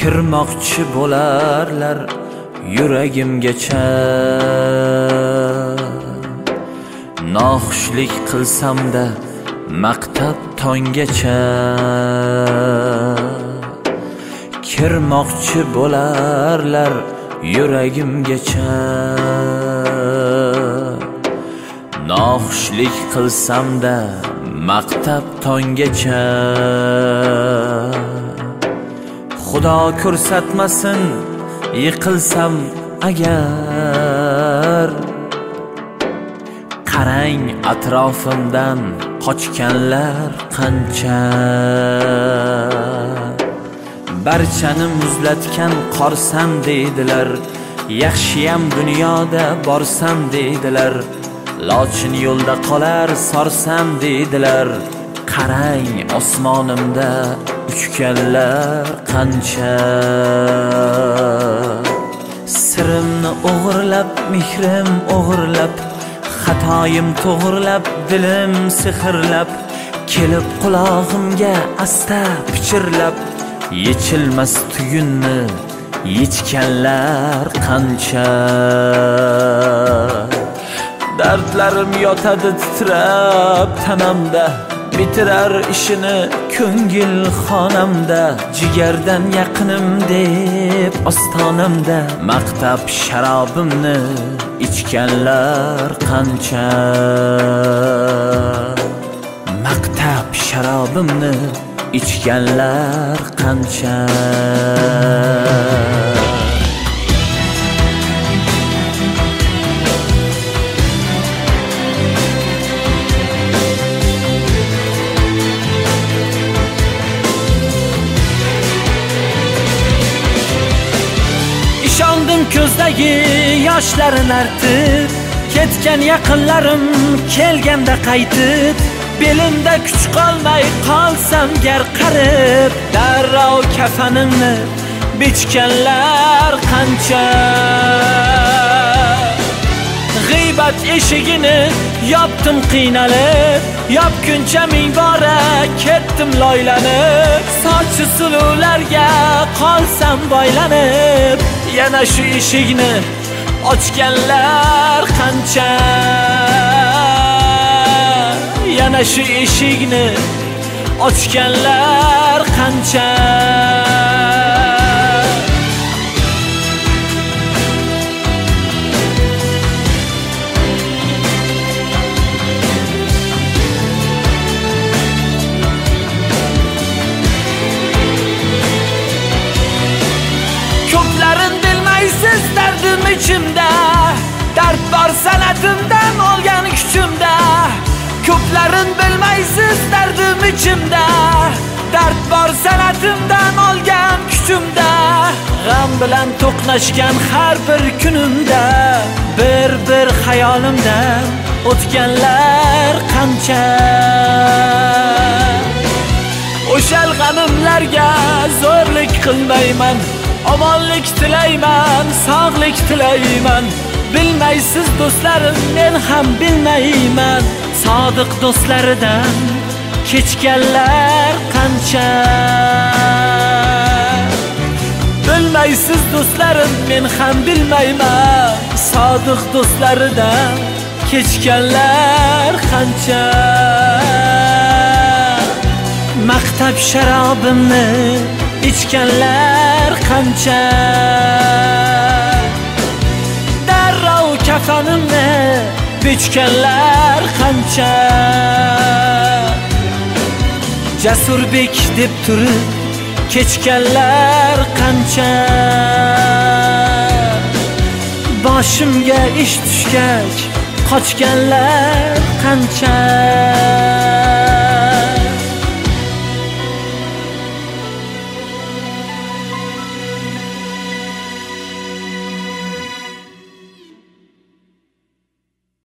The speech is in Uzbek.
kirmoqchi bo'larlar yuragimgacha. Noxushlik qilsam-da maqtab tonggacha, kirmoqchi bo'larlar yuragimgacha. Noxushlik qilsam-da maqtab tonggacha. Xudo ko'rsatmasin yiqilsam agar, qarang atrofimdan qochganlar qancha. Barchani muzlatgan qorsam deydilar, yaxshiyam dunyoda borsam deydilar. Lochin yo'lda qolar sorsam deydilar, qarang osmonimda uchganlar qancha. Sirimni o'g'irlab, mehrim o'g'irlab, xatoyim to'g'irlab, dilim sehrlab, kelib qulog'imga asta pichirlab, yechilmas tugunni yechganlar qancha. Dardlarim yotadi titrab tanamda, bitirar ishini ko'ngil xonamda. Jigardan yaqinim deb ostonamda, maqtab sharobimni ichganlar qancha. Maqtab sharobimni ichganlar qancha. Ishondim ko'zdagi yoshlarini artib, ketgan yaqinlarim kelganda qaytib, belimda kuch qolmay qolsam gar qarib, darrov kafanimni bichganlar qancha. G'iybat eshigini yopdim qiynalib, yopguncha ming bora ketdim loylanib. Sochi suluvlarga qolsam boylanib, yana shu eshikni ochganlar qancha. Yana shu eshikni ochganlar qancha. Ko'plarin bilmaysiz dardim ichimda, dard bor sanatimdan olgan kuchimda. Ko'plarin bilmaysiz dardim ichimda, dard bor sanatimdan olgan kuchimda. G'am bilan to'qnashgan har bir kunimda, bir xayolimdan o'tganlar qancha. O'shal g'amimlarga zo'rlik qilmayman, omonlik tilayman, sog'lik tilayman. Bilmaysiz do'stlarim, men ham bilmayman, sodiq do'stlaridan kechganlar qancha. Bilmaysiz do'stlarim, men ham bilmayman, sodiq do'stlaridan kechganlar qancha. Maqtab sharobimni ichganlar qancha. Darrov kafanimni bichganlar qancha. Jasurbek deb turib kechganlar qancha. Boshimga ish tushgach qochganlar qancha.